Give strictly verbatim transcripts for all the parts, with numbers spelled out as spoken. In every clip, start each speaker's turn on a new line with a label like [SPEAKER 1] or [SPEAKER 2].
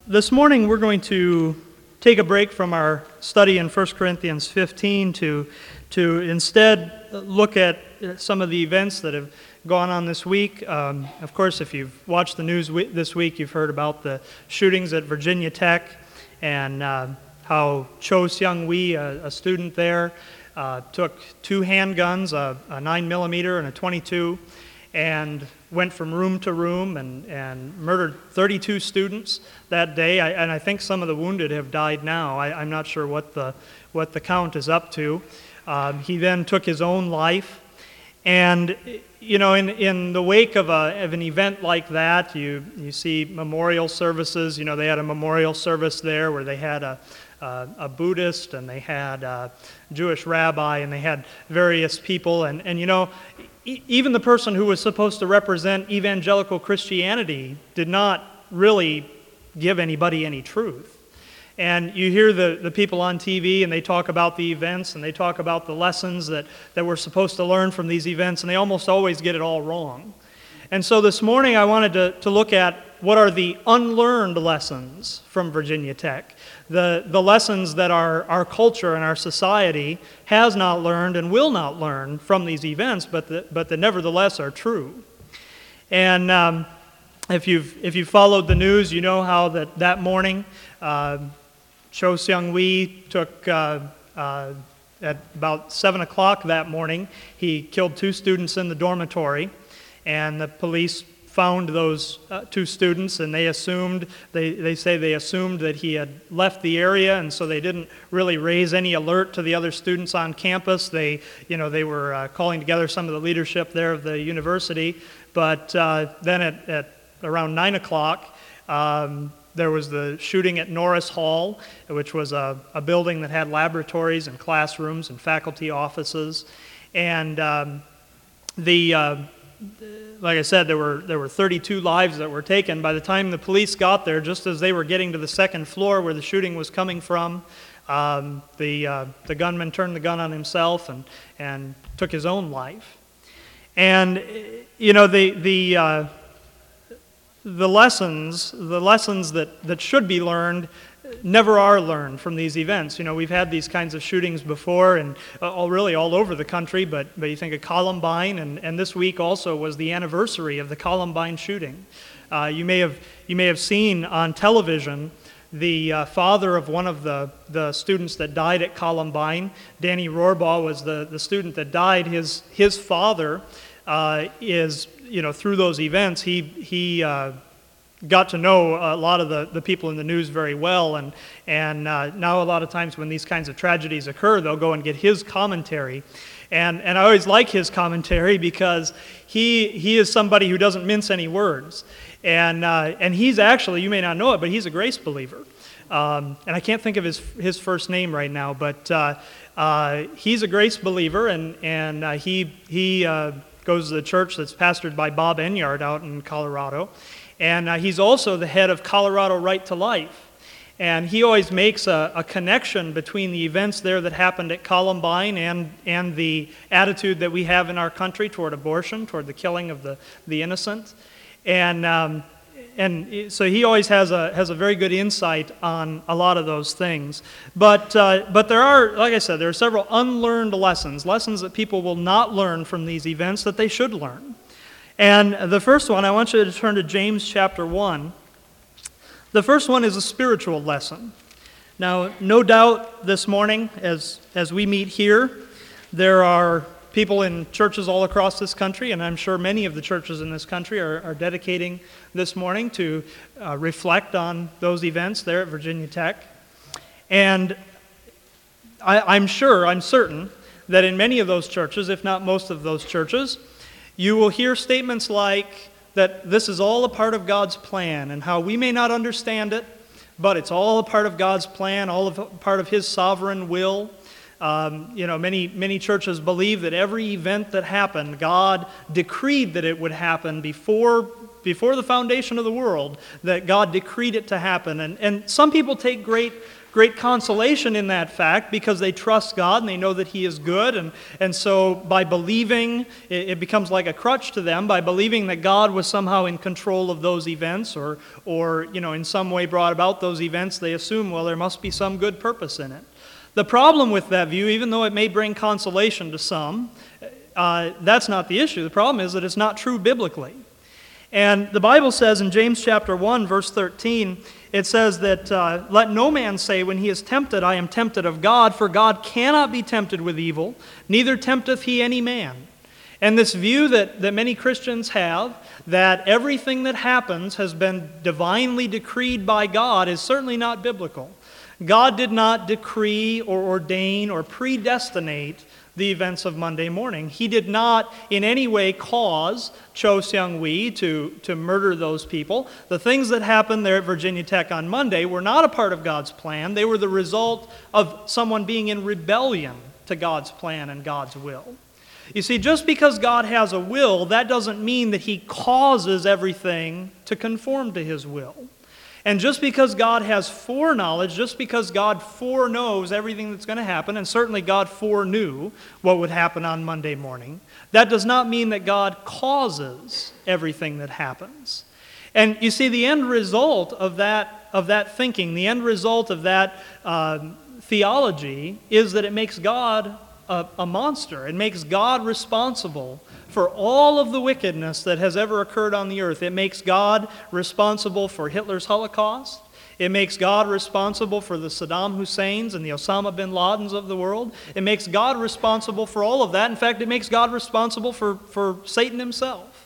[SPEAKER 1] This morning we're going to take a break from our study in First Corinthians fifteen to, to instead look at some of the events that have gone on this week. Um, of course, if you've watched the news we- this week, you've heard about the shootings at Virginia Tech and uh, how Cho Seung-Hui, a, a student there, uh, took two handguns, a, a nine millimeter and a twenty-two, and went from room to room and, and murdered thirty-two students that day. I, and I think some of the wounded have died now. I, I'm not sure what the what the count is up to. Um, he then took his own life. And, you know, in, in the wake of, a, of an event like that, you, you see memorial services. You know, they had a memorial service there where they had a, a, a Buddhist and they had a Jewish rabbi and they had various people. And, and you know, even the person who was supposed to represent evangelical Christianity did not really give anybody any truth. And you hear the, the people on T V and they talk about the events and they talk about the lessons that, that we're supposed to learn from these events, and they almost always get it all wrong. And so this morning I wanted to, to look at what are the unlearned lessons from Virginia Tech. The, the lessons that our, our culture and our society has not learned and will not learn from these events, but that, but that nevertheless are true. And um, if you've if you've followed the news, you know how that, that morning uh, Cho Seung-Hui took, uh, uh, at about seven o'clock that morning, he killed two students in the dormitory, and the police found those uh, two students, and they assumed, they, they say they assumed that he had left the area, and so they didn't really raise any alert to the other students on campus. They, you know, they were uh, calling together some of the leadership there of the university, but uh, then at, at around nine o'clock, um, there was the shooting at Norris Hall, which was a, a building that had laboratories and classrooms and faculty offices, and um, the uh, like I said, there were there were thirty-two lives that were taken. By the time the police got there, just as they were getting to the second floor where the shooting was coming from, um, the uh, the gunman turned the gun on himself and and took his own life. And you know the the uh, the lessons the lessons that that should be learned never are learned from these events. You know, we've had these kinds of shootings before, and uh, all really all over the country, but, but you think of Columbine, and, and this week also was the anniversary of the Columbine shooting. Uh, you may have you may have seen on television the uh, father of one of the, the students that died at Columbine. Danny Rohrbaugh was the, the student that died. His his father uh, is, you know, through those events, he he uh, got to know a lot of the, the people in the news very well, and and uh, now a lot of times when these kinds of tragedies occur, they'll go and get his commentary, and and I always like his commentary because he he is somebody who doesn't mince any words, and uh, and he's actually, you may not know it, but he's a grace believer, um, and I can't think of his his first name right now, but uh, uh, he's a grace believer, and and uh, he he uh, goes to the church that's pastored by Bob Enyard out in Colorado. And uh, he's also the head of Colorado Right to Life. And he always makes a, a connection between the events there that happened at Columbine and, and the attitude that we have in our country toward abortion, toward the killing of the, the innocent. And um, and so he always has a has a very good insight on a lot of those things. But uh, but there are, like I said, there are several unlearned lessons, lessons that people will not learn from these events that they should learn. And the first one, I want you to turn to James chapter one. The first one is a spiritual lesson. Now, no doubt this morning, as, as we meet here, there are people in churches all across this country, and I'm sure many of the churches in this country are, are dedicating this morning to uh, reflect on those events there at Virginia Tech. And I, I'm sure, I'm certain, that in many of those churches, if not most of those churches, you will hear statements like that this is all a part of God's plan, and how we may not understand it, but it's all a part of God's plan, all of a part of His sovereign will. Um, you know, many many churches believe that every event that happened, God decreed that it would happen before before the foundation of the world that God decreed it to happen. And, and some people take great great consolation in that fact because they trust God and they know that He is good. And, and so by believing, it, it becomes like a crutch to them. By believing that God was somehow in control of those events or, or you know, in some way brought about those events, they assume, well, there must be some good purpose in it. The problem with that view, even though it may bring consolation to some, uh, that's not the issue. The problem is that it's not true biblically. And the Bible says in James chapter one, verse thirteen, it says that, uh, let no man say when he is tempted, I am tempted of God, for God cannot be tempted with evil, neither tempteth he any man. And this view that, that many Christians have, that everything that happens has been divinely decreed by God, is certainly not biblical. God did not decree or ordain or predestinate the events of Monday morning. He did not in any way cause Cho Seung-hui to, to murder those people. The things that happened there at Virginia Tech on Monday were not a part of God's plan. They were the result of someone being in rebellion to God's plan and God's will. You see, just because God has a will, that doesn't mean that He causes everything to conform to His will. And just because God has foreknowledge, just because God foreknows everything that's going to happen, and certainly God foreknew what would happen on Monday morning, that does not mean that God causes everything that happens. And you see, the end result of that, of that thinking, the end result of that uh, theology is that it makes God a, a monster. It makes God responsible for all of the wickedness that has ever occurred on the earth. It makes God responsible for Hitler's Holocaust. It makes God responsible for the Saddam Husseins and the Osama bin Ladens of the world. It makes God responsible for all of that. In fact, it makes God responsible for, for Satan himself.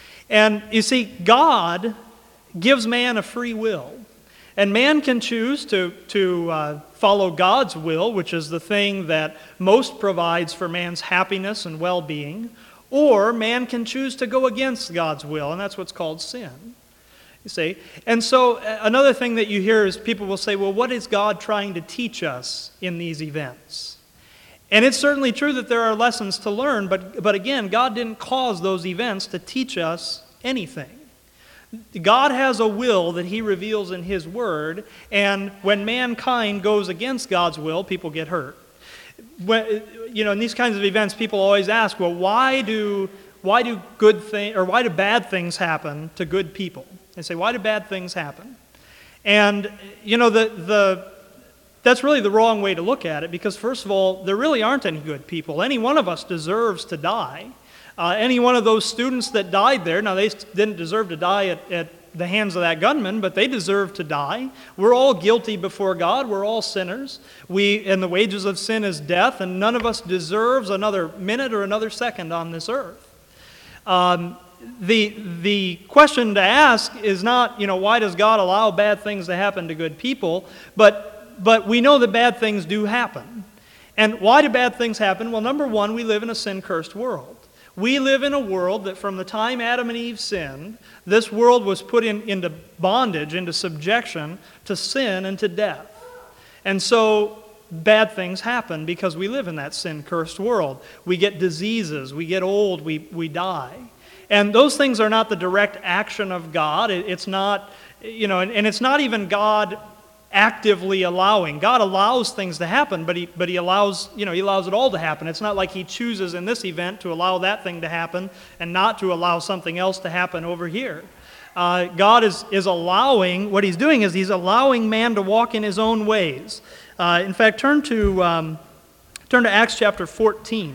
[SPEAKER 1] And you see, God gives man a free will. And man can choose to, to uh, follow God's will, which is the thing that most provides for man's happiness and well-being, or man can choose to go against God's will, and that's what's called sin. You see? And so uh, another thing that you hear is people will say, well, what is God trying to teach us in these events? And it's certainly true that there are lessons to learn, but, but again, God didn't cause those events to teach us anything. God has a will that He reveals in His Word, and when mankind goes against God's will, people get hurt. When, you know, in these kinds of events, people always ask, well, why do why do good thing or why do bad things happen to good people? They say, why do bad things happen? And you know, the the that's really the wrong way to look at it, because first of all, there really aren't any good people. Any one of us deserves to die. Uh, any one of those students that died there, now they didn't deserve to die at, at the hands of that gunman, but they deserve to die. We're all guilty before God. We're all sinners. We, and the wages of sin is death, and none of us deserves another minute or another second on this earth. Um, the, the question to ask is not, you know, why does God allow bad things to happen to good people? But, but we know that bad things do happen. And why do bad things happen? Well, number one, we live in a sin-cursed world. We live in a world that from the time Adam and Eve sinned, this world was put in, into bondage, into subjection to sin and to death. And so bad things happen because we live in that sin-cursed world. We get diseases, we get old, we, we die. And those things are not the direct action of God. It, it's not, you know, and, and it's not even God actively allowing. God allows things to happen, but he but he allows, you know, he allows it all to happen. It's not like he chooses in this event to allow that thing to happen and not to allow something else to happen over here. Uh, God is is allowing, what He's doing is He's allowing man to walk in his own ways. Uh, in fact, turn to um, turn to Acts chapter fourteen.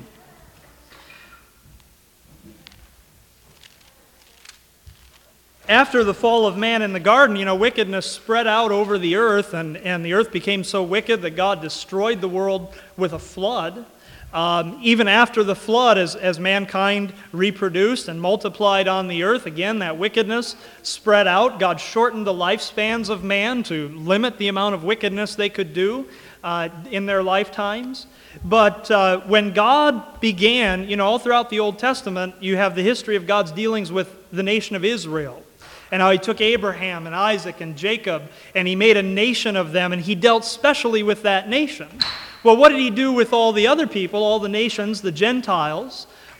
[SPEAKER 1] After the fall of man in the garden, you know, wickedness spread out over the earth, and, and the earth became so wicked that God destroyed the world with a flood. Um, even after the flood, as, as mankind reproduced and multiplied on the earth, again, that wickedness spread out. God shortened the lifespans of man to limit the amount of wickedness they could do uh, in their lifetimes. But uh, when God began, you know, all throughout the Old Testament, you have the history of God's dealings with the nation of Israel. And how He took Abraham and Isaac and Jacob, and He made a nation of them, and He dealt specially with that nation. Well, what did He do with all the other people, all the nations, the Gentiles?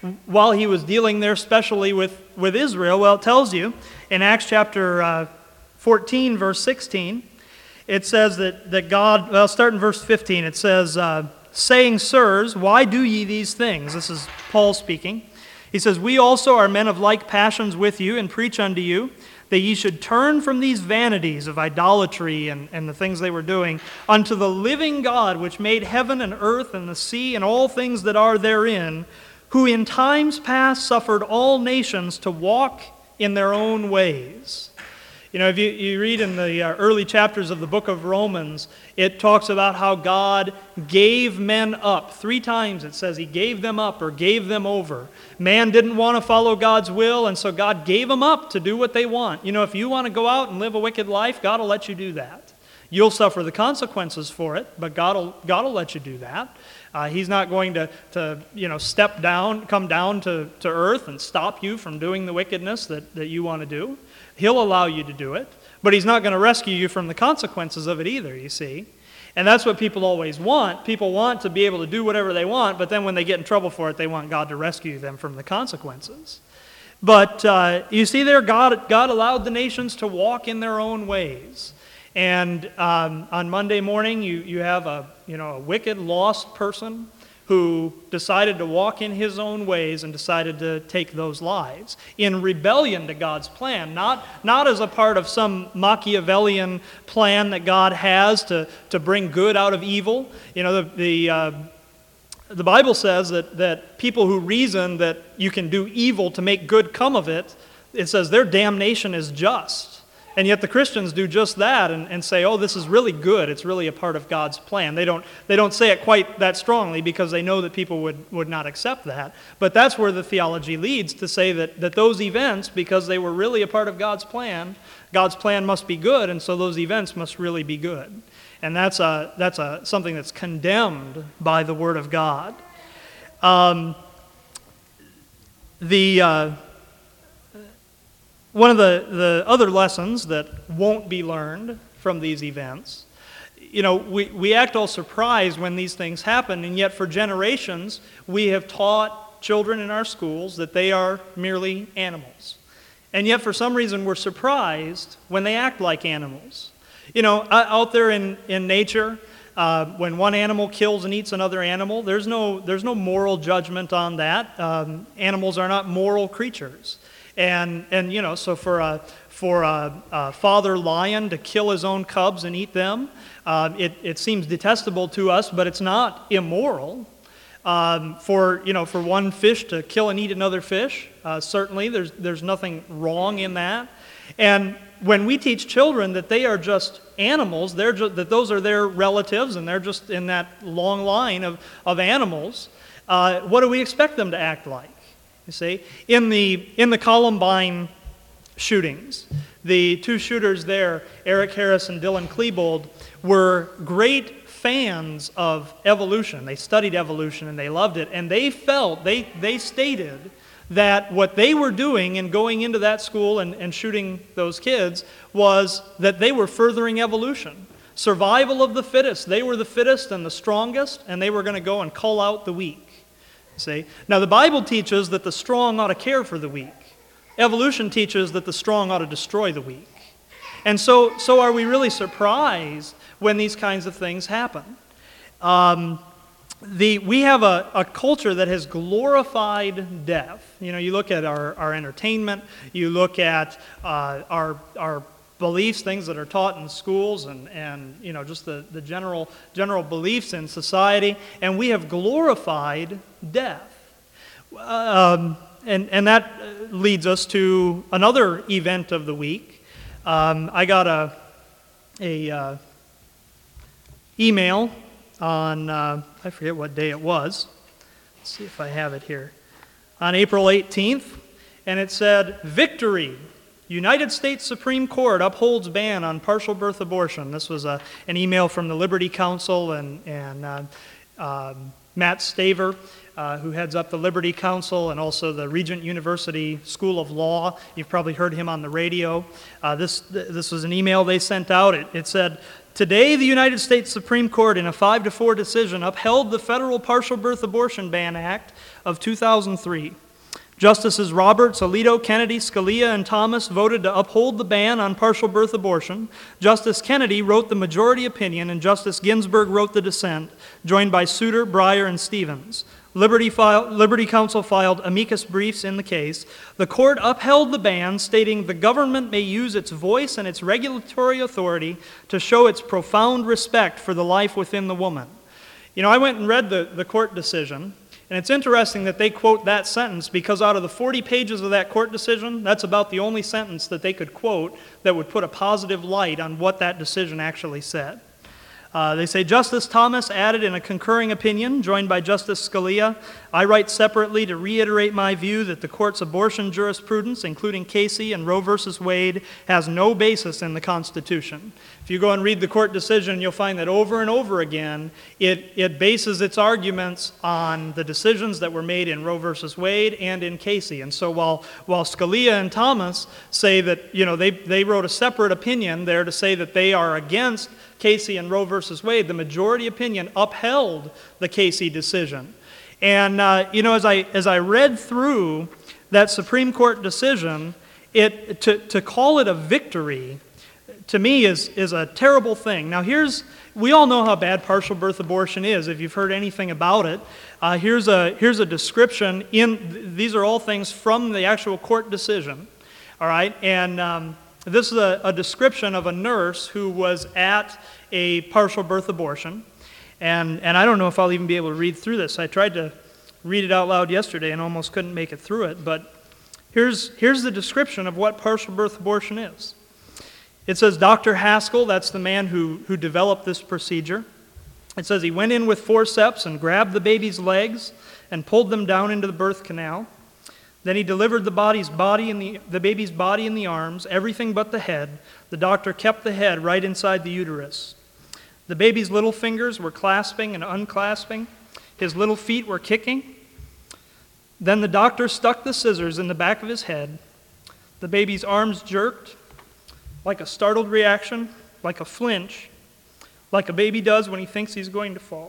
[SPEAKER 1] while he was dealing there specially with, with Israel? Well, it tells you in Acts chapter uh, fourteen, verse sixteen, it says that, that God, well, start in verse fifteen, it says, uh, saying, Sirs, why do ye these things? This is Paul speaking. He says, We also are men of like passions with you, and preach unto you, that ye should turn from these vanities of idolatry and, and the things they were doing, unto the living God, which made heaven and earth and the sea and all things that are therein, who in times past suffered all nations to walk in their own ways. You know, if you, you read in the uh, early chapters of the book of Romans, it talks about how God gave men up. Three times it says he gave them up or gave them over. Man didn't want to follow God's will, and so God gave them up to do what they want. You know, if you want to go out and live a wicked life, God will let you do that. You'll suffer the consequences for it, but God will, God will let you do that. Uh, he's not going to, to, you know, step down, come down to, to earth and stop you from doing the wickedness that, that you want to do. He'll allow you to do it, but he's not going to rescue you from the consequences of it either, you see. And that's what people always want. People want to be able to do whatever they want, but then when they get in trouble for it, they want God to rescue them from the consequences. But uh, you see there, God, God allowed the nations to walk in their own ways. And um, on Monday morning, you, you have a, you know, a wicked, lost person who decided to walk in his own ways and decided to take those lives in rebellion to God's plan, not, not as a part of some Machiavellian plan that God has to, to bring good out of evil. You know, the, the, uh, the Bible says that, that people who reason that you can do evil to make good come of it, it says their damnation is just. And yet the Christians do just that and, and say, oh, this is really good. It's really a part of God's plan. They don't, they don't say it quite that strongly because they know that people would, would not accept that. But that's where the theology leads, to say that, that those events, because they were really a part of God's plan, God's plan must be good, and so those events must really be good. And that's, a, that's a, something that's condemned by the Word of God. Um, the... Uh, One of the, the other lessons that won't be learned from these events, you know, we, we act all surprised when these things happen, and yet for generations we have taught children in our schools that they are merely animals. And yet for some reason we're surprised when they act like animals. You know, out there in, in nature, uh, when one animal kills and eats another animal, there's no, there's no moral judgment on that. Um, animals are not moral creatures. And, and you know, so for a, for a, a father lion to kill his own cubs and eat them, uh, it, it seems detestable to us, but it's not immoral. Um, for, you know, for one fish to kill and eat another fish, uh, certainly there's, there's nothing wrong in that. And when we teach children that they are just animals, they're just, that those are their relatives and they're just in that long line of, of animals, uh, what do we expect them to act like? You see, in the in the Columbine shootings, the two shooters there, Eric Harris and Dylan Klebold, were great fans of evolution. They studied evolution and they loved it, and they felt, they they stated that what they were doing in going into that school and, and shooting those kids was that they were furthering evolution. Survival of the fittest. They were the fittest and the strongest, and they were going to go and cull out the weak. See? Now the Bible teaches that the strong ought to care for the weak. Evolution teaches that the strong ought to destroy the weak. And so, so are we really surprised when these kinds of things happen? Um, the, we have a, a culture that has glorified death. You know, you look at our, our entertainment, you look at uh, our, our beliefs, things that are taught in schools, and, and you know, just the, the general, general beliefs in society, and we have glorified death. Um, and, and that leads us to another event of the week. Um, I got a, a uh, email on, uh, I forget what day it was. Let's see if I have it here. On April eighteenth, and it said, "Victory! United States Supreme Court upholds ban on partial birth abortion." This was a, an email from the Liberty Counsel and, and uh, um, Matt Staver, uh, who heads up the Liberty Counsel and also the Regent University School of Law. You've probably heard him on the radio. Uh, this, this was an email they sent out. It, it said, "Today, the United States Supreme Court, in a five to four decision, upheld the Federal Partial Birth Abortion Ban Act of two thousand three. Justices Roberts, Alito, Kennedy, Scalia, and Thomas voted to uphold the ban on partial birth abortion. Justice Kennedy wrote the majority opinion, and Justice Ginsburg wrote the dissent, joined by Souter, Breyer, and Stevens. Liberty, file, Liberty Counsel filed amicus briefs in the case. The court upheld the ban, stating the government may use its voice and its regulatory authority to show its profound respect for the life within the woman. You know, I went and read the, the court decision, and it's interesting that they quote that sentence because out of the forty pages of that court decision, that's about the only sentence that they could quote that would put a positive light on what that decision actually said. Uh, they say, Justice Thomas added in a concurring opinion, joined by Justice Scalia, I write separately to reiterate my view that the court's abortion jurisprudence, including Casey and Roe versus Wade, has no basis in the Constitution. If you go and read the court decision, you'll find that over and over again, it, it bases its arguments on the decisions that were made in Roe versus Wade and in Casey. And so while, while Scalia and Thomas say that, you know, they, they wrote a separate opinion there to say that they are against Casey and Roe versus Wade, the majority opinion upheld the Casey decision. And, uh, you know, as I, as I read through that Supreme Court decision, it, to, to call it a victory, to me, is, is a terrible thing. Now, here's, we all know how bad partial birth abortion is, if you've heard anything about it. Uh, here's, a, here's a description. In, these are all things from the actual court decision, all right? And um, this is a, a description of a nurse who was at a partial birth abortion. And, and I don't know if I'll even be able to read through this. I tried to read it out loud yesterday and almost couldn't make it through it. But here's, here's the description of what partial birth abortion is. It says, Doctor Haskell, that's the man who, who developed this procedure. It says he went in with forceps and grabbed the baby's legs and pulled them down into the birth canal. Then he delivered the, body's body in the, the baby's body in the arms, everything but the head. The doctor kept the head right inside the uterus. The baby's little fingers were clasping and unclasping. His little feet were kicking. Then the doctor stuck the scissors in the back of his head. The baby's arms jerked, like a startled reaction, like a flinch, like a baby does when he thinks he's going to fall.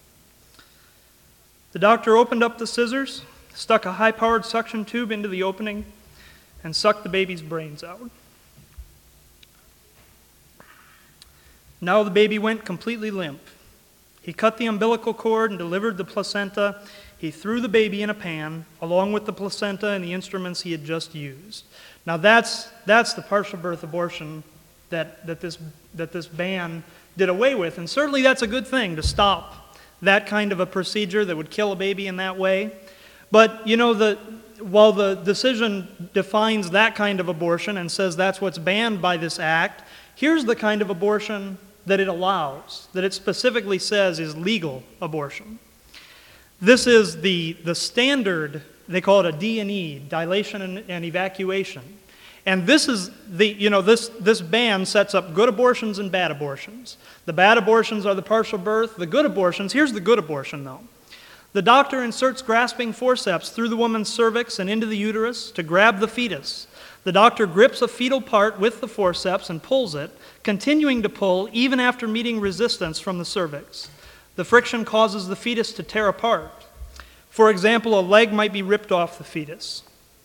[SPEAKER 1] The doctor opened up the scissors, stuck a high-powered suction tube into the opening, and sucked the baby's brains out. Now the baby went completely limp. He cut the umbilical cord and delivered the placenta. He threw the baby in a pan, along with the placenta and the instruments he had just used. Now that's, that's the partial birth abortion that, that, this, that this ban did away with. And certainly that's a good thing, to stop that kind of a procedure that would kill a baby in that way. But, you know, the, while the decision defines that kind of abortion and says that's what's banned by this act, here's the kind of abortion that it allows, that it specifically says is legal abortion. This is the, the standard, they call it a D and E, dilation and, and evacuation. And this is the, you know, this, this ban sets up good abortions and bad abortions. The bad abortions are the partial birth. The good abortions, here's the good abortion though. The doctor inserts grasping forceps through the woman's cervix and into the uterus to grab the fetus. The doctor grips a fetal part with the forceps and pulls it, continuing to pull even after meeting resistance from the cervix. The friction causes the fetus to tear apart. For example, a leg might be ripped off the fetus.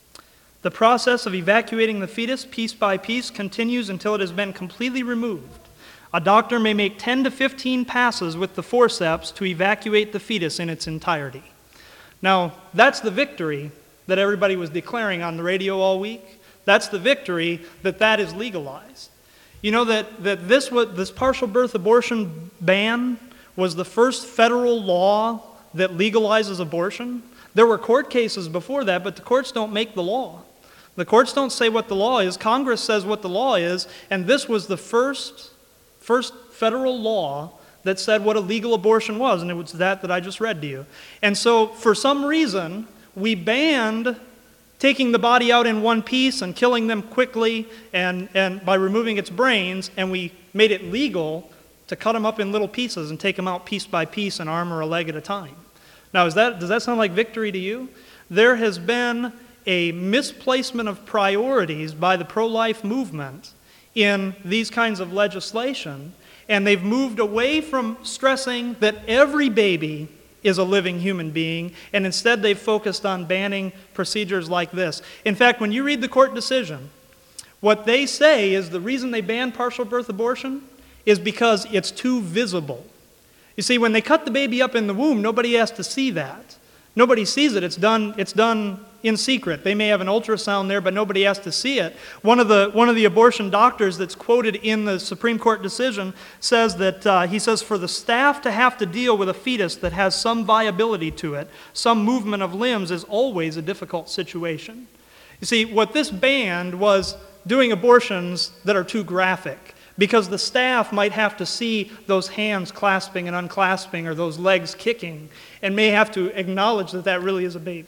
[SPEAKER 1] The process of evacuating the fetus piece by piece continues until it has been completely removed. A doctor may make ten to fifteen passes with the forceps to evacuate the fetus in its entirety. Now, that's the victory that everybody was declaring on the radio all week. That's the victory that that is legalized. You know that, that this, this partial birth abortion ban was the first federal law that legalizes abortion. There were court cases before that, but the courts don't make the law. The courts don't say what the law is. Congress says what the law is, and this was the first, first federal law that said what a legal abortion was, and it was that that I just read to you. And so, for some reason, we banned taking the body out in one piece and killing them quickly and, and by removing its brains, and we made it legal to cut them up in little pieces and take them out piece by piece, an arm or a leg at a time. Now, is that, does that sound like victory to you? There has been a misplacement of priorities by the pro-life movement in these kinds of legislation, and they've moved away from stressing that every baby is a living human being, and instead they've focused on banning procedures like this. In fact, when you read the court decision, what they say is the reason they ban partial birth abortion is because it's too visible. You see, when they cut the baby up in the womb, nobody has to see that. Nobody sees it. It's done, it's done in secret. They may have an ultrasound there, but nobody has to see it. One of the, one of the abortion doctors that's quoted in the Supreme Court decision says that, uh, he says, for the staff to have to deal with a fetus that has some viability to it, some movement of limbs, is always a difficult situation. You see, what this banned was doing abortions that are too graphic, because the staff might have to see those hands clasping and unclasping or those legs kicking and may have to acknowledge that that really is a baby.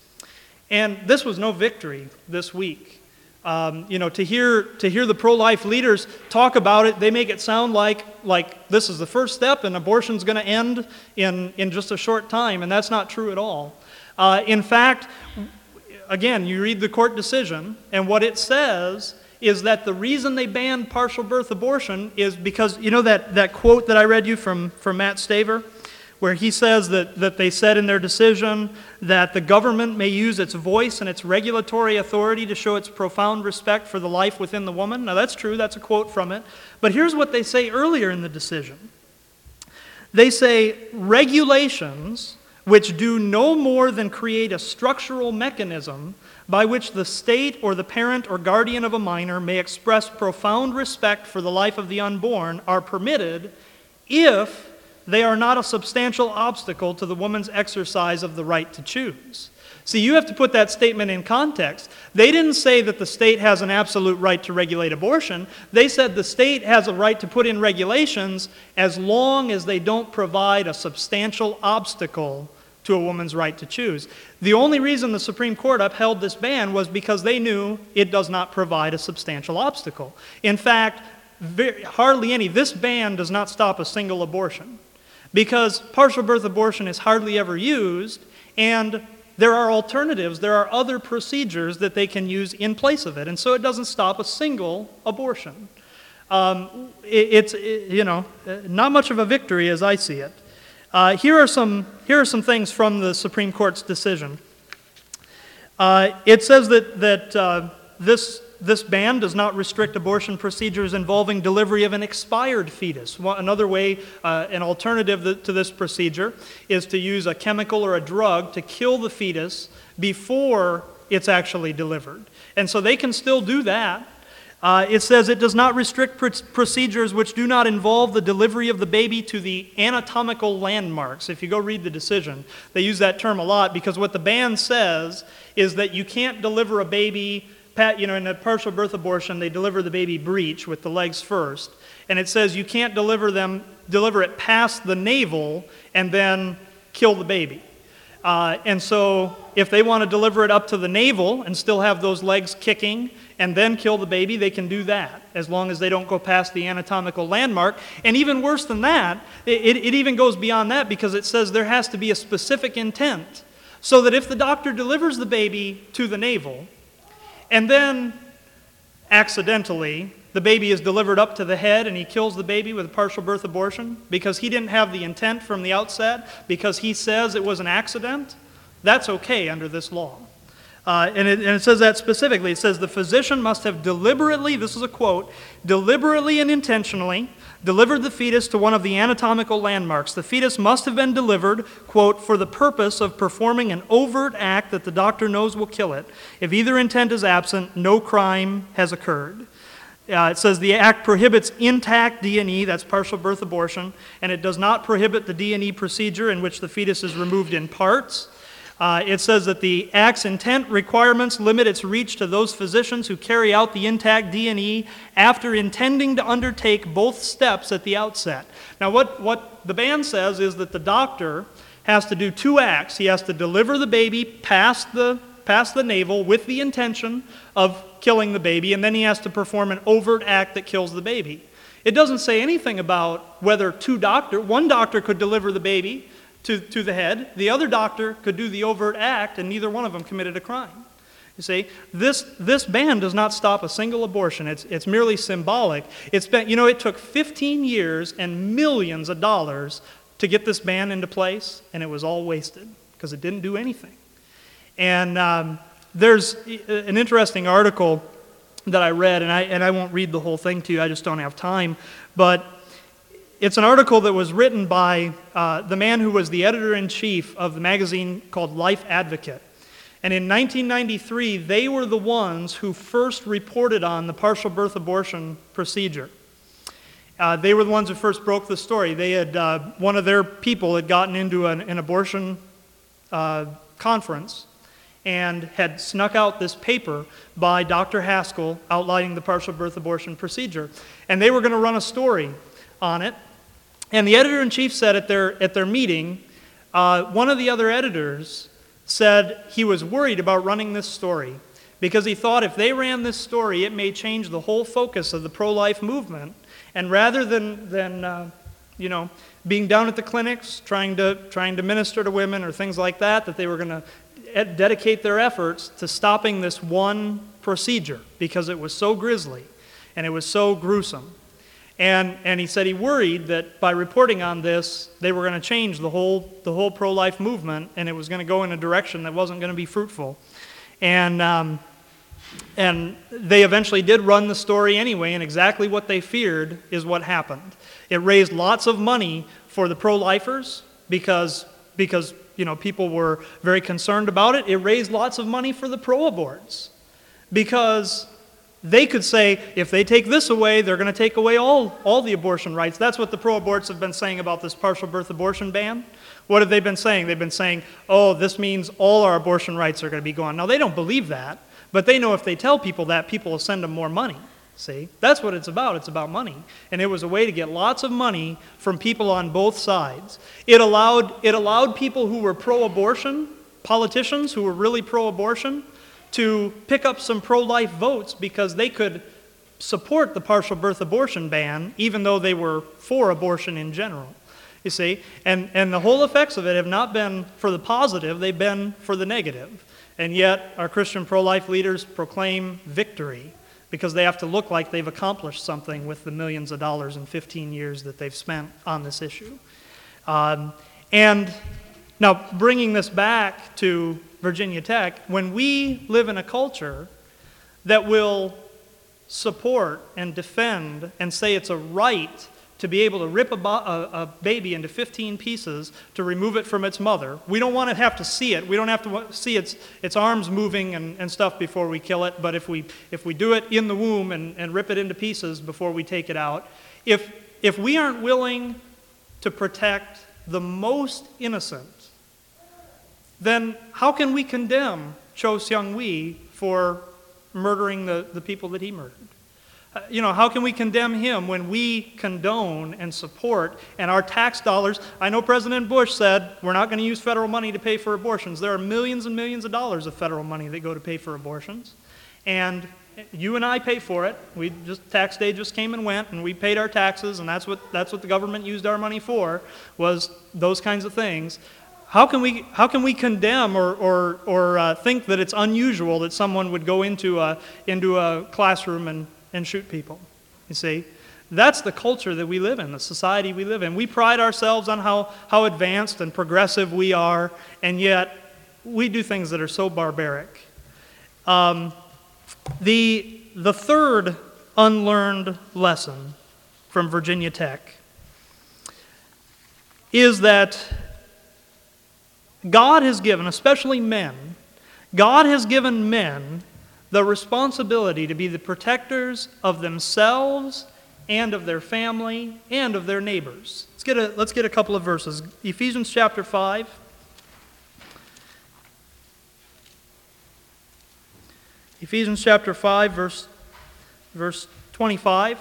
[SPEAKER 1] And this was no victory this week. Um, you know, to hear, to hear the pro-life leaders talk about it, they make it sound like, like this is the first step and abortion's going to end in, in just a short time, and that's not true at all. Uh, in fact, again, you read the court decision, and what it says is that the reason they banned partial birth abortion is because, you know that, that quote that I read you from, from Matt Staver, where he says that, that they said in their decision that the government may use its voice and its regulatory authority to show its profound respect for the life within the woman. Now that's true, that's a quote from it. But here's what they say earlier in the decision. They say, regulations which do no more than create a structural mechanism by which the state or the parent or guardian of a minor may express profound respect for the life of the unborn are permitted if they are not a substantial obstacle to the woman's exercise of the right to choose. See, you have to put that statement in context. They didn't say that the state has an absolute right to regulate abortion. They said the state has a right to put in regulations as long as they don't provide a substantial obstacle to a woman's right to choose. The only reason the Supreme Court upheld this ban was because they knew it does not provide a substantial obstacle. In fact, very, hardly any, this ban does not stop a single abortion, because partial birth abortion is hardly ever used, and there are alternatives, there are other procedures that they can use in place of it, and so it doesn't stop a single abortion. Um, it, it's, it, you know, not much of a victory as I see it. Uh, here are some, here are some things from the Supreme Court's decision. Uh, it says that, that uh, this, this ban does not restrict abortion procedures involving delivery of an expired fetus. One, another way, uh, an alternative to this procedure is to use a chemical or a drug to kill the fetus before it's actually delivered. And so they can still do that. Uh, it says it does not restrict pr- procedures which do not involve the delivery of the baby to the anatomical landmarks. If you go read the decision, they use that term a lot because what the ban says is that you can't deliver a baby, you know, in a partial birth abortion, they deliver the baby breech with the legs first. And it says you can't deliver them, deliver it past the navel and then kill the baby. Uh, and so if they want to deliver it up to the navel and still have those legs kicking and then kill the baby, they can do that as long as they don't go past the anatomical landmark. And even worse than that, it, it even goes beyond that because it says there has to be a specific intent. So that if the doctor delivers the baby to the navel and then accidentally the baby is delivered up to the head and he kills the baby with a partial birth abortion because he didn't have the intent from the outset, because he says it was an accident, that's okay under this law. Uh, and, it, and it says that specifically. It says the physician must have deliberately, this is a quote, deliberately and intentionally delivered the fetus to one of the anatomical landmarks. The fetus must have been delivered, quote, for the purpose of performing an overt act that the doctor knows will kill it. If either intent is absent, no crime has occurred. Uh, it says the act prohibits intact D and E, that's partial birth abortion, and it does not prohibit the D and E procedure in which the fetus is removed in parts. Uh, it says that the act's intent requirements limit its reach to those physicians who carry out the intact D and E after intending to undertake both steps at the outset. Now what, what the ban says is that the doctor has to do two acts. He has to deliver the baby past the, past the navel with the intention of killing the baby, and then he has to perform an overt act that kills the baby. It doesn't say anything about whether two doctor, one doctor could deliver the baby to, to the head, the other doctor could do the overt act, and neither one of them committed a crime. You see, this, this ban does not stop a single abortion. It's, it's merely symbolic. It's been, you know, it took fifteen years and millions of dollars to get this ban into place, and it was all wasted because it didn't do anything. And um, there's an interesting article that I read, and I, and I won't read the whole thing to you, I just don't have time, but it's an article that was written by uh, the man who was the editor-in-chief of the magazine called Life Advocate. And in nineteen ninety-three, they were the ones who first reported on the partial birth abortion procedure. Uh, they were the ones who first broke the story. They had, uh, one of their people had gotten into an, an abortion uh, conference and had snuck out this paper by Doctor Haskell outlining the partial birth abortion procedure. And they were going to run a story on it. And the editor-in-chief said at their, at their meeting, uh, one of the other editors said he was worried about running this story because he thought if they ran this story, it may change the whole focus of the pro-life movement. And rather than, than uh, you know, being down at the clinics, trying to, trying to minister to women or things like that, that they were going to ed- dedicate their efforts to stopping this one procedure because it was so grisly and it was so gruesome. And, and he said he worried that by reporting on this, they were going to change the whole, the whole pro-life movement, and it was going to go in a direction that wasn't going to be fruitful. And, um, and they eventually did run the story anyway, and exactly what they feared is what happened. It raised lots of money for the pro-lifers because, because you know, people were very concerned about it. It raised lots of money for the pro-aborts because they could say, if they take this away, they're going to take away all, all the abortion rights. That's what the pro-aborts have been saying about this partial birth abortion ban. What have they been saying? They've been saying, oh, this means all our abortion rights are going to be gone. Now, they don't believe that, but they know if they tell people that, people will send them more money. See? That's what it's about. It's about money. And it was a way to get lots of money from people on both sides. It allowed, it allowed people who were pro-abortion, politicians who were really pro-abortion, to pick up some pro-life votes because they could support the partial birth abortion ban even though they were for abortion in general, you see. And, and the whole effects of it have not been for the positive, they've been for the negative. And yet our Christian pro-life leaders proclaim victory because they have to look like they've accomplished something with the millions of dollars in fifteen years that they've spent on this issue. Um, and now bringing this back to Virginia Tech, when we live in a culture that will support and defend and say it's a right to be able to rip a, bo- a, a baby into fifteen pieces to remove it from its mother. We don't want to have to see it. We don't have to see its, its arms moving and, and stuff before we kill it, but if we, if we do it in the womb and, and rip it into pieces before we take it out, if, if we aren't willing to protect the most innocent, then how can we condemn Cho Seung-hui for murdering the, the people that he murdered? Uh, you know, how can we condemn him when we condone and support and our tax dollars? I know President Bush said we're not going to use federal money to pay for abortions. There are millions and millions of dollars of federal money that go to pay for abortions. And you and I pay for it. We just, tax day just came and went, and we paid our taxes, and that's what, that's what the government used our money for, was those kinds of things. How can we, how can we condemn or, or, or uh, think that it's unusual that someone would go into a, into a classroom and, and shoot people? You see? That's the culture that we live in, the society we live in. We pride ourselves on how, how advanced and progressive we are, and yet we do things that are so barbaric. Um, the, the third unlearned lesson from Virginia Tech is that God has given, especially men, God has given men the responsibility to be the protectors of themselves and of their family and of their neighbors. Let's get a, let's get a couple of verses. Ephesians chapter five. Ephesians chapter five, verse, verse twenty-five.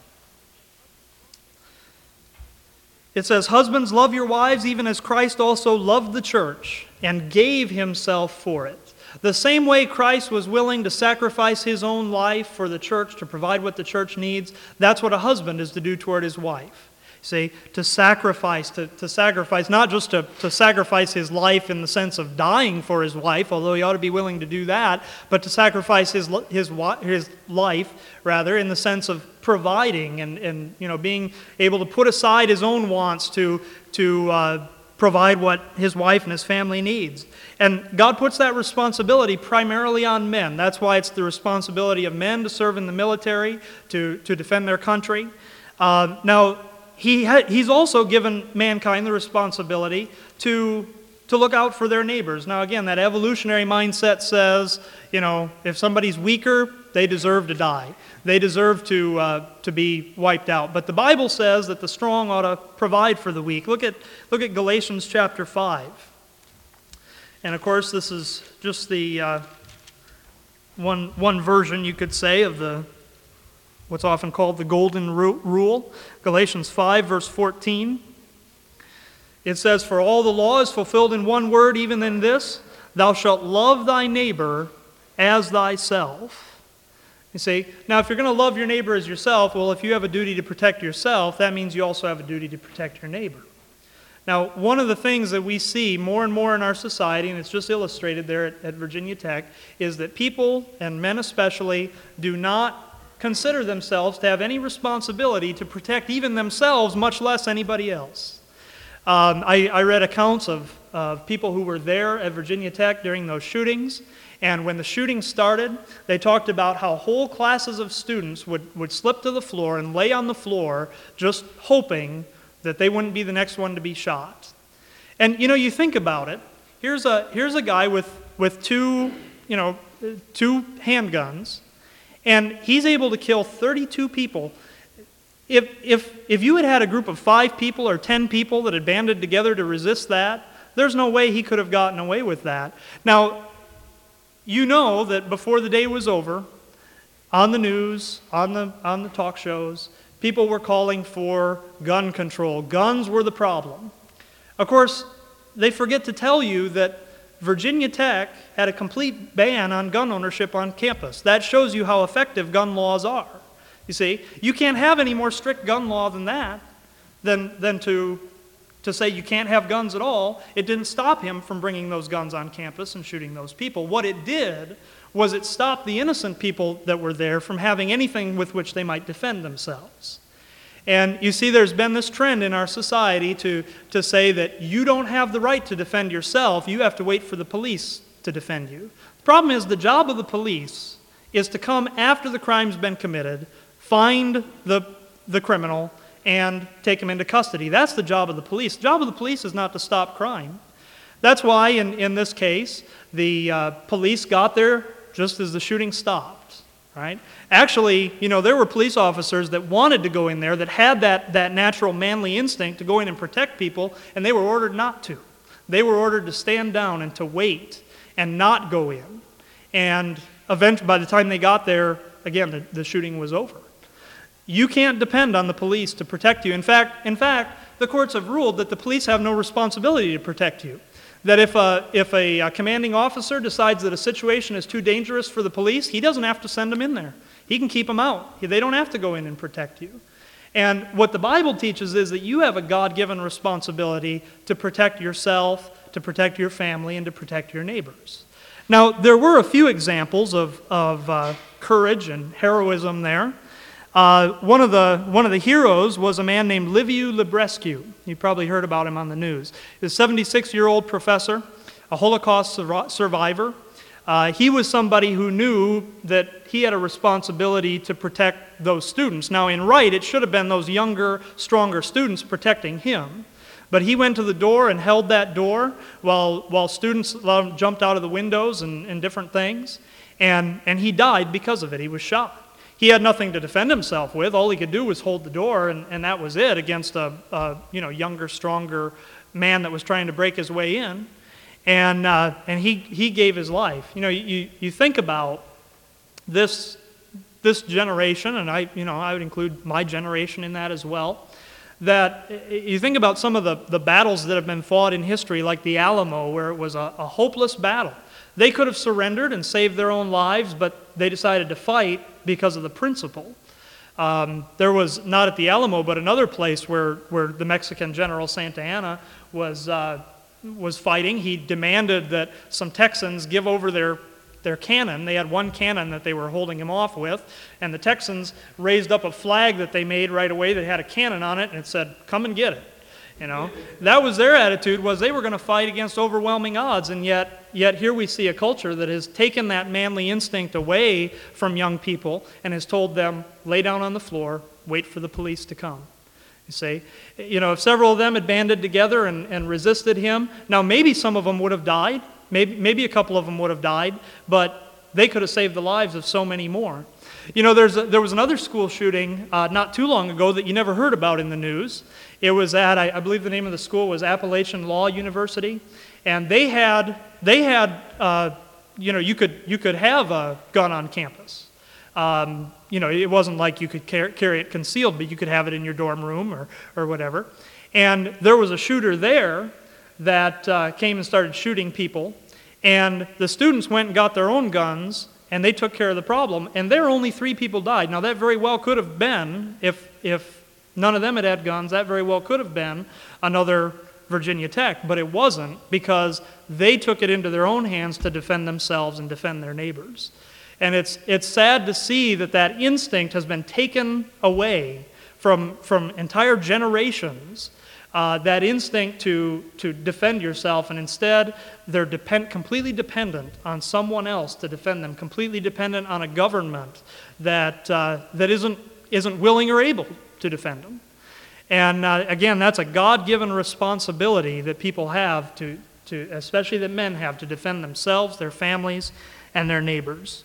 [SPEAKER 1] It says, "Husbands, love your wives even as Christ also loved the church and gave himself for it." The same way Christ was willing to sacrifice his own life for the church to provide what the church needs, that's what a husband is to do toward his wife. See, to sacrifice, to, to sacrifice, not just to, to sacrifice his life in the sense of dying for his wife, although he ought to be willing to do that, but to sacrifice his his his life, rather, in the sense of providing and, and you know, being able to put aside his own wants to, to uh, provide what his wife and his family needs. And God puts that responsibility primarily on men. That's why it's the responsibility of men to serve in the military, to, to defend their country. Uh, now, He ha- he's also given mankind the responsibility to, to look out for their neighbors. Now again, that evolutionary mindset says, you know, if somebody's weaker, they deserve to die. They deserve to, uh, to be wiped out. But the Bible says that the strong ought to provide for the weak. Look at, look at Galatians chapter five. And of course, this is just the uh, one, one version, you could say, of the what's often called the golden rule. Galatians five, verse fourteen. It says, "For all the law is fulfilled in one word, even in this, thou shalt love thy neighbor as thyself." You see, now if you're going to love your neighbor as yourself, well, if you have a duty to protect yourself, that means you also have a duty to protect your neighbor. Now, one of the things that we see more and more in our society, and it's just illustrated there at, at Virginia Tech, is that people, and men especially, do not consider themselves to have any responsibility to protect even themselves, much less anybody else. Um, I, I read accounts of, of people who were there at Virginia Tech during those shootings, and when the shooting started, they talked about how whole classes of students would, would slip to the floor and lay on the floor just hoping that they wouldn't be the next one to be shot. And, you know, you think about it, here's a, here's a guy with, with two, you know, two handguns, and he's able to kill thirty-two people. If, if, if you had had a group of five people or ten people that had banded together to resist that, there's no way he could have gotten away with that. Now, you know that before the day was over, on the news, on the, on the talk shows, people were calling for gun control. Guns were the problem. Of course, they forget to tell you that Virginia Tech had a complete ban on gun ownership on campus. That shows you how effective gun laws are. You see, you can't have any more strict gun law than that, than, than to, to say you can't have guns at all. It didn't stop him from bringing those guns on campus and shooting those people. What it did was it stopped the innocent people that were there from having anything with which they might defend themselves. And you see, there's been this trend in our society to, to say that you don't have the right to defend yourself, you have to wait for the police to defend you. The problem is the job of the police is to come after the crime's been committed, find the, the criminal, and take him into custody. That's the job of the police. The job of the police is not to stop crime. That's why, in, in this case, the uh, police got there just as the shooting stopped. Right? Actually, you know, there were police officers that wanted to go in there, that had that, that natural manly instinct to go in and protect people, and they were ordered not to. They were ordered to stand down and to wait and not go in. And eventually, by the time they got there, again, the, the shooting was over. You can't depend on the police to protect you. In fact, in fact, the courts have ruled that the police have no responsibility to protect you. That if a, if a, a commanding officer decides that a situation is too dangerous for the police, he doesn't have to send them in there. He can keep them out. They don't have to go in and protect you. And what the Bible teaches is that you have a God-given responsibility to protect yourself, to protect your family, and to protect your neighbors. Now, there were a few examples of, of uh, courage and heroism there. Uh, one of the one of the heroes was a man named Liviu Librescu. You probably heard about him on the news. He's a seventy-six-year-old professor, a Holocaust sur- survivor. Uh, he was somebody who knew that he had a responsibility to protect those students. Now, in right, it should have been those younger, stronger students protecting him. But he went to the door and held that door while while students jumped out of the windows and, and different things. And, and he died because of it. He was shot. He had nothing to defend himself with. All he could do was hold the door, and, and that was it, against a, a you know younger, stronger man that was trying to break his way in. And uh, and he he gave his life. You know, you you think about this this generation, and I you know I would include my generation in that as well. That you think about some of the, the battles that have been fought in history, like the Alamo, where it was a, a hopeless battle. They could have surrendered and saved their own lives, but they decided to fight because of the principle. Um, there was, not at the Alamo, but another place where, where the Mexican General Santa Anna was, uh, was fighting. He demanded that some Texans give over their their cannon. They had one cannon that they were holding him off with, and the Texans raised up a flag that they made right away that had a cannon on it, and it said, "Come and get it." You know, that was their attitude, was they were going to fight against overwhelming odds, and yet, yet here we see a culture that has taken that manly instinct away from young people and has told them, lay down on the floor, wait for the police to come. You see, you know, if several of them had banded together and, and resisted him, now maybe some of them would have died, maybe, maybe a couple of them would have died, but they could have saved the lives of so many more. You know, there's a, there was another school shooting uh, not too long ago that you never heard about in the news. It was at, I, I believe the name of the school was Appalachian Law University, and they had, they had, uh, you know, you could you could have a gun on campus. Um, you know, it wasn't like you could car- carry it concealed, but you could have it in your dorm room or or whatever. And there was a shooter there that uh, came and started shooting people, and the students went and got their own guns, and they took care of the problem, and there only three people died. Now that very well could have been, if if none of them had had guns, that very well could have been another Virginia Tech, but it wasn't, because they took it into their own hands to defend themselves and defend their neighbors. And it's it's sad to see that that instinct has been taken away from from entire generations, uh, that instinct to to defend yourself, and instead they're depend, completely dependent on someone else to defend them, completely dependent on a government that uh, that isn't isn't willing or able to defend them. And uh, again, that's a God-given responsibility that people have to to, especially that men have, to defend themselves, their families, and their neighbors.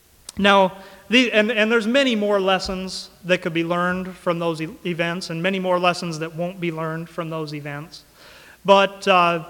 [SPEAKER 1] Now, the, and, and there's many more lessons that could be learned from those e- events, and many more lessons that won't be learned from those events. But, uh,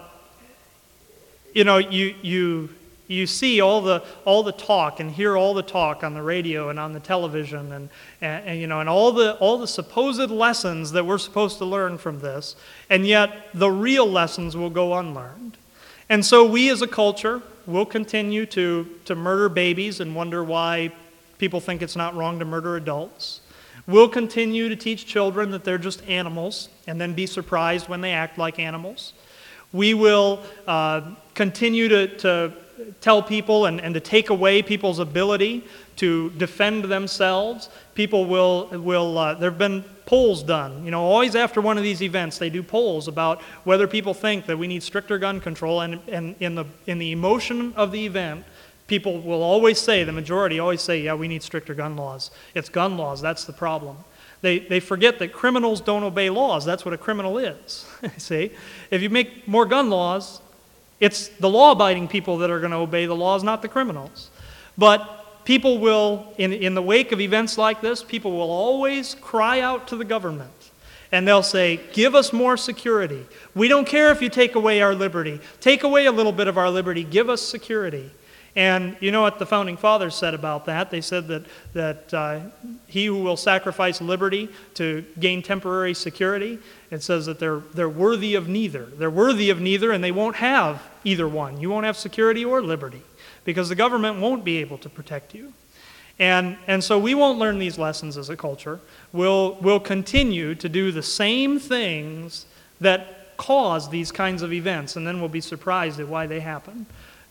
[SPEAKER 1] you know, you you you see all the all the talk and hear all the talk on the radio and on the television, and, and, and you know, and all the all the supposed lessons that we're supposed to learn from this, and yet the real lessons will go unlearned. And so we as a culture will continue to, to murder babies and wonder why people think it's not wrong to murder adults. We'll continue to teach children that they're just animals and then be surprised when they act like animals. We will uh, continue to, to tell people and, and to take away people's ability to defend themselves. People will, will uh, there have been polls done. You know, always after one of these events, they do polls about whether people think that we need stricter gun control, and, and in the in the emotion of the event, people will always say, the majority always say, yeah, we need stricter gun laws. It's gun laws, that's the problem. They they forget that criminals don't obey laws. That's what a criminal is. See? If you make more gun laws, it's the law-abiding people that are going to obey the laws, not the criminals. But people will, in, in the wake of events like this, people will always cry out to the government. And they'll say, give us more security. We don't care if you take away our liberty. Take away a little bit of our liberty. Give us security. And you know what the Founding Fathers said about that? They said that, that uh, he who will sacrifice liberty to gain temporary security, it says that they're, they're worthy of neither. They're worthy of neither, and they won't have either one. You won't have security or liberty, because the government won't be able to protect you. And, and so we won't learn these lessons as a culture. We'll, we'll continue to do the same things that cause these kinds of events, and then we'll be surprised at why they happen.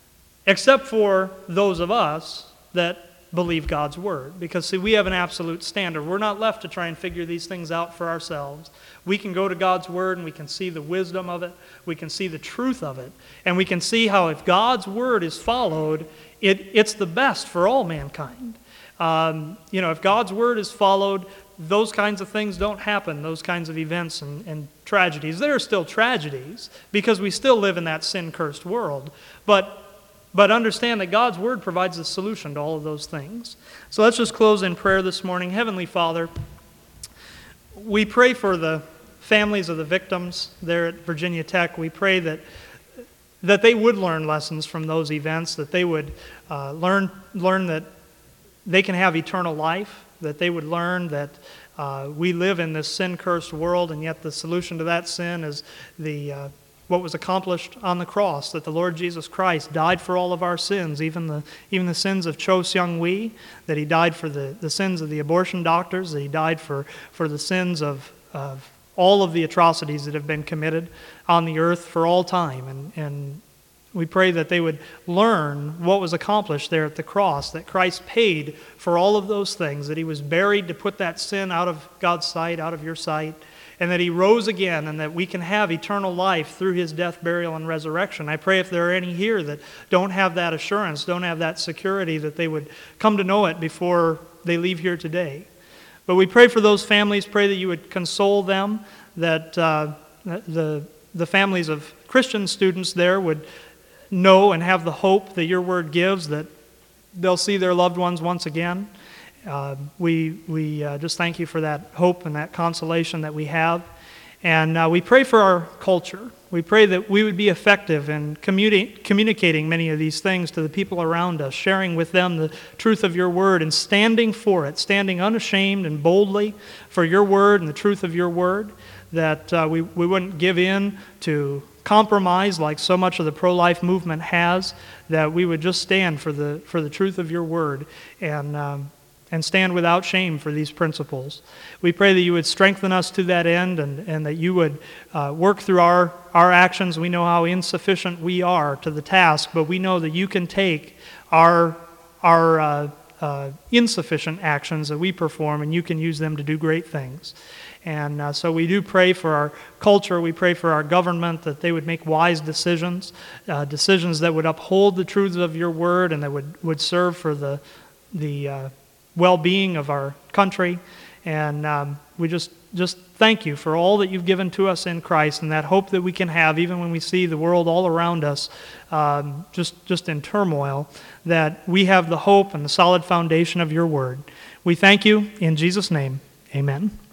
[SPEAKER 1] Except for those of us that believe God's Word. Because, see, we have an absolute standard. We're not left to try and figure these things out for ourselves. We can go to God's Word and we can see the wisdom of it. We can see the truth of it. And we can see how if God's Word is followed, it, it's the best for all mankind. Um, you know, if God's Word is followed, those kinds of things don't happen, those kinds of events and, and tragedies. There are still tragedies because we still live in that sin-cursed world. But But understand that God's Word provides a solution to all of those things. So let's just close in prayer this morning. Heavenly Father, we pray for the families of the victims there at Virginia Tech. We pray that that they would learn lessons from those events, that they would uh, learn learn that they can have eternal life, that they would learn that uh, we live in this sin-cursed world, and yet the solution to that sin is the uh, what was accomplished on the cross, that the Lord Jesus Christ died for all of our sins, even the even the sins of Cho Seung-Wi, that he died for the, the sins of the abortion doctors, that he died for, for the sins of, of all of the atrocities that have been committed on the earth for all time. And, and we pray that they would learn what was accomplished there at the cross, that Christ paid for all of those things, that he was buried to put that sin out of God's sight, out of your sight, and that he rose again, and that we can have eternal life through his death, burial, and resurrection. I pray if there are any here that don't have that assurance, don't have that security, that they would come to know it before they leave here today. But we pray for those families, pray that you would console them, that uh, the, the families of Christian students there would know and have the hope that your word gives, that they'll see their loved ones once again. Uh, we we uh, just thank you for that hope and that consolation that we have. And uh, we pray for our culture. We pray that we would be effective in communi- communicating many of these things to the people around us, sharing with them the truth of your word and standing for it, standing unashamed and boldly for your word and the truth of your word, that uh, we, we wouldn't give in to compromise like so much of the pro-life movement has, that we would just stand for the for the truth of your word and um, and stand without shame for these principles. We pray that you would strengthen us to that end, and, and that you would uh, work through our, our actions. We know how insufficient we are to the task, but we know that you can take our, our uh, uh, insufficient actions that we perform, and you can use them to do great things. And uh, so we do pray for our culture, we pray for our government, that they would make wise decisions, uh, decisions that would uphold the truths of your word and that would, would serve for the, the uh, well-being of our country. And um, we just, just thank you for all that you've given to us in Christ, and that hope that we can have even when we see the world all around us um, just, just in turmoil, that we have the hope and the solid foundation of your word. We thank you in Jesus' name. Amen.